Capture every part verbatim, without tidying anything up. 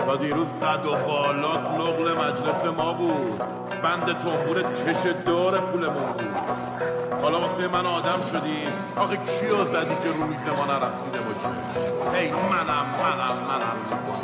تا دیروز قد و بالات نقل مجلس ما بود، بند تنبور چش دار پولمون بود. حالا واسه من آدم شدی، آخه کیو زدی که رو میز ما نرقصیده باشه؟ هی منم منم منم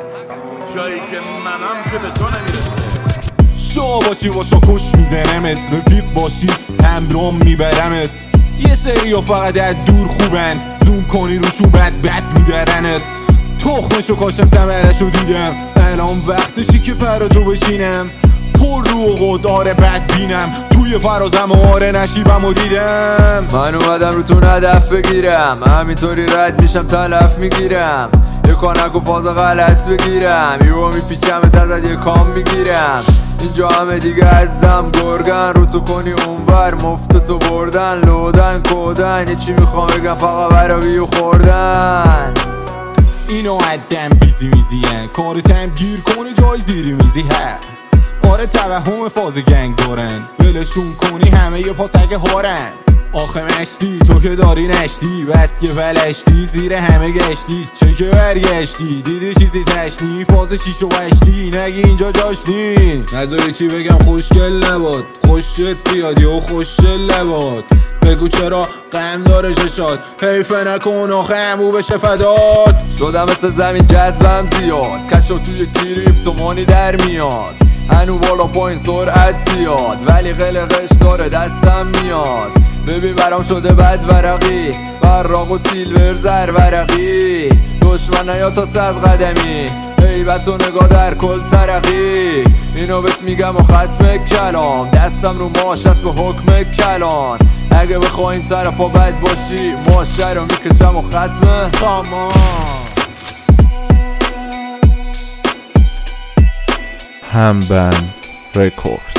جایی که منم که به تو نمیرسه. شما باشی باشا کش میزنمت، رفیق باشی همرام میبرمت. یه سری فقط از دور خوبن، زوم کنی روشون بد بد میدرنت. تخمشو کاشتم ثمرشو دیدم، الان وقتشی که پر تو بشینم. پر رو و قدار بد بینم، توی فرازم و آره نشیبم و دیدم. من اومدم رو تو هدف بگیرم، همینطوری رد میشم تلف میگیرم. یه کانک و فاز غلط بگیرم، یهو میپیچم ازت یه کام میگیرم. اینجا همه دیگه از دم گرگن، رو تو کنی اونور مفت تو بردن. لودن کودن یه چی میخوام بگم فقط برای و خوردن. اینو عدم بیزی میزی هن، کارتم گیر کنی جای زیری میزی هر. آره توهم فاز گنگ دارن، ولشون کنی همه یه پاسک هارن. آخه مشتی تو که داری نشتی، بس که ولشتی زیر همه گشتی. چه که برگشتی دیدی چیزی تشنی، فاز شیش و هشتی نگی اینجا جاشتی. نذاری چی بگم خوشگل نباد، خوشت بیادی و خوشگل نباد. بگو چرا غم داره چشات، حیفه نکن آخه همو بشه فدات. شدم مثل زمین جذبم زیاد، کشو توی کریپتومانی در میاد. هنو بالا پایین سرعت زیاد، ولی قلقش داره دستم میاد. ببین برام شده بد ورقی، براق و سیلور زر ورقی. دشمن نیا تا صد قدمی، هیبت و نگاه در کل ترقی. اینو بهت میگم و ختم کلام، دستم رو ماش هست به حکم کلان. اگه بخواه این طرفا بد باشی، ماشه رو میکشم و ختم تمام. همبند رکورد.